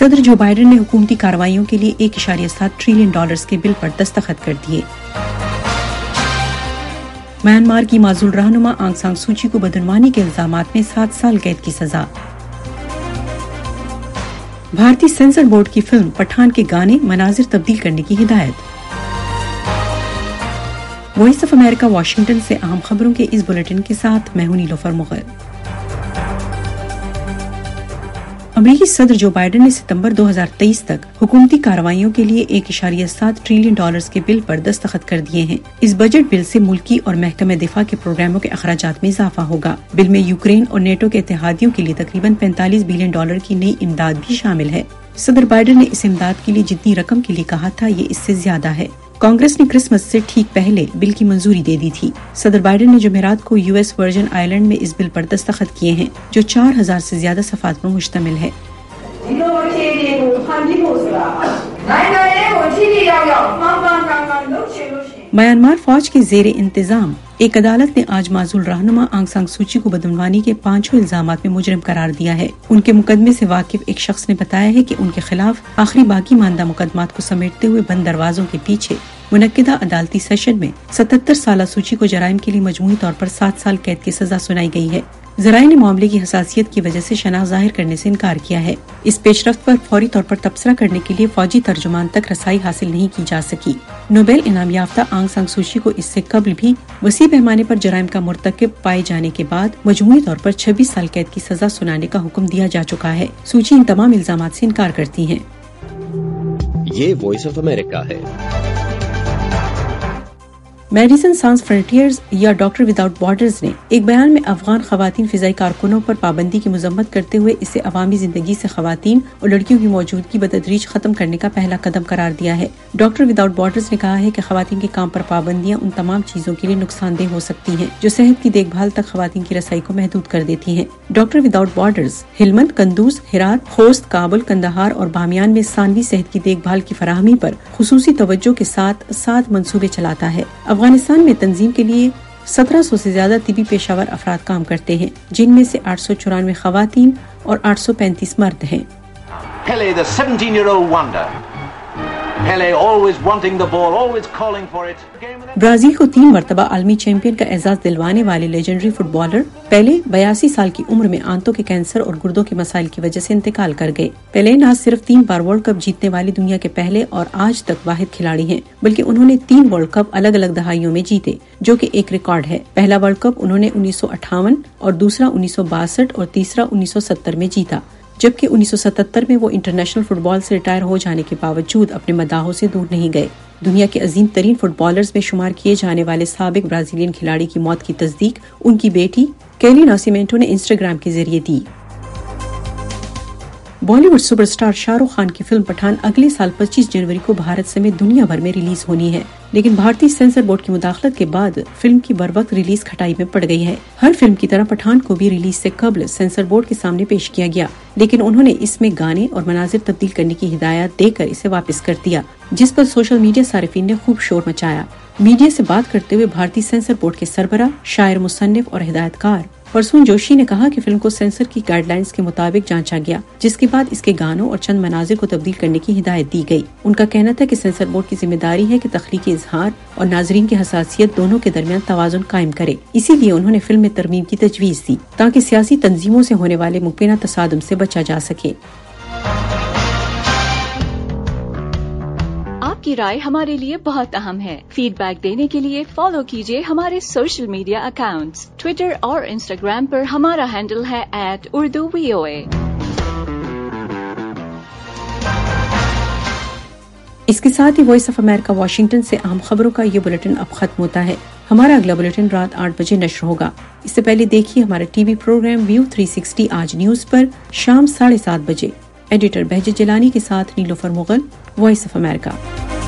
صدر Joe Biden نے حکومتی کارروائیوں کے لیے $1.7 ٹریلین کے بل پر دستخط کر دیے۔ میانمار کی معزول رہنما آنگ سان سوچی کو بدعنوانی کے الزامات میں 7 سال قید کی سزا۔ بھارتی سینسر بورڈ کی فلم پٹھان کے گانے مناظر تبدیل کرنے کی ہدایت۔ وائس آف امریکہ واشنگٹن سے اہم خبروں کے اس بلیٹن کے ساتھ میں ہوں نیلوفر مغل۔ امریکی صدر جو بائیڈن نے ستمبر 2023 تک حکومتی کارروائیوں کے لیے $1.7 ٹریلین کے بل پر دستخط کر دیے ہیں۔ اس بجٹ بل سے ملکی اور محکمہ دفاع کے پروگراموں کے اخراجات میں اضافہ ہوگا۔ بل میں یوکرین اور نیٹو کے اتحادیوں کے لیے تقریباً $45 بلین کی نئی امداد بھی شامل ہے۔ صدر بائیڈن نے اس امداد کے لیے جتنی رقم کے لیے کہا تھا یہ اس سے زیادہ ہے۔ کانگریس نے کرسمس سے ٹھیک پہلے بل کی منظوری دے دی تھی۔ صدر بائیڈن نے جمعرات کو US ورجن آئلینڈ میں اس بل پر دستخط کیے ہیں جو 4000 سے زیادہ صفحات پر مشتمل ہے۔ میانمار فوج کے زیر انتظام ایک عدالت نے آج معزول رہنما آنگ سان سوچی کو بدعنوانی کے 5 الزامات میں مجرم قرار دیا ہے۔ ان کے مقدمے سے واقف ایک شخص نے بتایا ہے کہ ان کے خلاف آخری باقی ماندہ مقدمات کو سمیٹتے ہوئے بند دروازوں کے پیچھے منعقدہ عدالتی سیشن میں 77 سالہ سوچی کو جرائم کے لیے مجموعی طور پر 7 سال قید کی سزا سنائی گئی ہے۔ ذرائع نے معاملے کی حساسیت کی وجہ سے شناخت ظاہر کرنے سے انکار کیا ہے۔ اس پیش رفت پر فوری طور پر تبصرہ کرنے کے لیے فوجی ترجمان تک رسائی حاصل نہیں کی جا سکی۔ نوبیل انعام یافتہ آنگ سان سوچی کو اس سے قبل بھی وسیع پیمانے پر جرائم کا مرتکب پائے جانے کے بعد مجموعی طور پر 26 سال قید کی سزا سنانے کا حکم دیا جا چکا ہے۔ سوچی ان تمام الزامات سے انکار کرتی ہیں۔ یہ وائس آف امریکہ ہے۔ میڈیسن سانس فرنٹیئرز یا ڈاکٹر وداؤٹ بارڈرز نے ایک بیان میں افغان خواتین فضائی کارکنوں پر پابندی کی مذمت کرتے ہوئے اسے عوامی زندگی سے خواتین اور لڑکیوں کی موجودگی بتدریج ختم کرنے کا پہلا قدم قرار دیا ہے۔ ڈاکٹر وداؤٹ بارڈرز نے کہا ہے کہ خواتین کے کام پر پابندیاں ان تمام چیزوں کے لیے نقصان دہ ہو سکتی ہیں جو صحت کی دیکھ بھال تک خواتین کی رسائی کو محدود کر دیتی ہیں۔ Doctor without borders Helmand, Kunduz, Herat, Khost, Kabul, Kandahar اور بامیان میں ثانوی صحت کی دیکھ بھال کی فراہمی پر خصوصی توجہ کے ساتھ 7 منصوبے چلاتا ہے۔ افغانستان میں تنظیم کے لیے 1700 سے زیادہ طبی پیشہ ور افراد کام کرتے ہیں جن میں سے 894 خواتین اور 835 مرد ہیں۔ Pele, the 17-year-old wonder. Pele always wanting the ball, always calling for it. Brazil کو 3 مرتبہ عالمی چیمپئن کا اعزاز دلوانے والے لیجنڈری فٹ بالر پیلے 82 سال کی عمر میں آنتوں کے کینسر اور گردوں کے مسائل کی وجہ سے انتقال کر گئے۔ پیلے نہ صرف 3 بار ورلڈ کپ جیتنے والے دنیا کے پہلے اور آج تک واحد کھلاڑی ہیں بلکہ انہوں نے 3 ورلڈ کپ الگ الگ دہائیوں میں جیتے جو کہ ایک ریکارڈ ہے۔ پہلا ورلڈ کپ انہوں نے 1958 اور دوسرا 1962 اور تیسرا 1970 میں جیتا، جبکہ 1977 میں وہ انٹرنیشنل فٹ بال سے ریٹائر ہو جانے کے باوجود اپنے مداحوں سے دور نہیں گئے۔ دنیا کے عظیم ترین فٹ بالرز میں شمار کیے جانے والے سابق برازیلین کھلاڑی کی موت کی تصدیق ان کی بیٹی کیلی ناسیمنٹو نے انسٹاگرام کے ذریعے دی۔ Bollywood superstar Shah Rukh Khan کی فلم پٹھان اگلے سال 25 جنوری کو بھارت سمیت دنیا بھر میں ریلیز ہونی ہے، لیکن بھارتی سینسر بورڈ کی مداخلت کے بعد فلم کی بروقت ریلیز کھٹائی میں پڑ گئی ہے۔ ہر فلم کی طرح پٹھان کو بھی ریلیز سے قبل سینسر بورڈ کے سامنے پیش کیا گیا، لیکن انہوں نے اس میں گانے اور مناظر تبدیل کرنے کی ہدایات دے کر اسے واپس کر دیا، جس پر سوشل میڈیا صارفین نے خوب شور مچایا۔ میڈیا سے بات کرتے ہوئے بھارتی سینسر بورڈ کے سربراہ، شاعر، مصنف اور ہدایت کار پرسون جوشی نے کہا کہ فلم کو سینسر کی گائیڈ لائنز کے مطابق جانچا گیا، جس کے بعد اس کے گانوں اور چند مناظر کو تبدیل کرنے کی ہدایت دی گئی۔ ان کا کہنا تھا کہ سینسر بورڈ کی ذمہ داری ہے کہ تخلیقی اظہار اور ناظرین کی حساسیت دونوں کے درمیان توازن قائم کرے، اسی لیے انہوں نے فلم میں ترمیم کی تجویز دی تاکہ سیاسی تنظیموں سے ہونے والے ممکنہ تصادم سے بچا جا سکے۔ آپ کی رائے ہمارے لیے بہت اہم ہے۔ فیڈ بیک دینے کے لیے فالو کیجیے ہمارے سوشل میڈیا اکاؤنٹس۔ ٹویٹر اور انسٹاگرام پر ہمارا ہینڈل ہے @UrduVOA۔ اس کے ساتھ ہی وائس آف امریکہ واشنگٹن سے اہم خبروں کا یہ بلیٹن اب ختم ہوتا ہے۔ ہمارا اگلا بلیٹن رات 8 بجے نشر ہوگا۔ اس سے پہلے دیکھیے ہمارا ٹی وی پروگرام ویو 360 آج نیوز پر شام 7:30 بجے۔ ایڈیٹر بہجت جیلانی کے ساتھ Nilofar Mughal, Voice of America.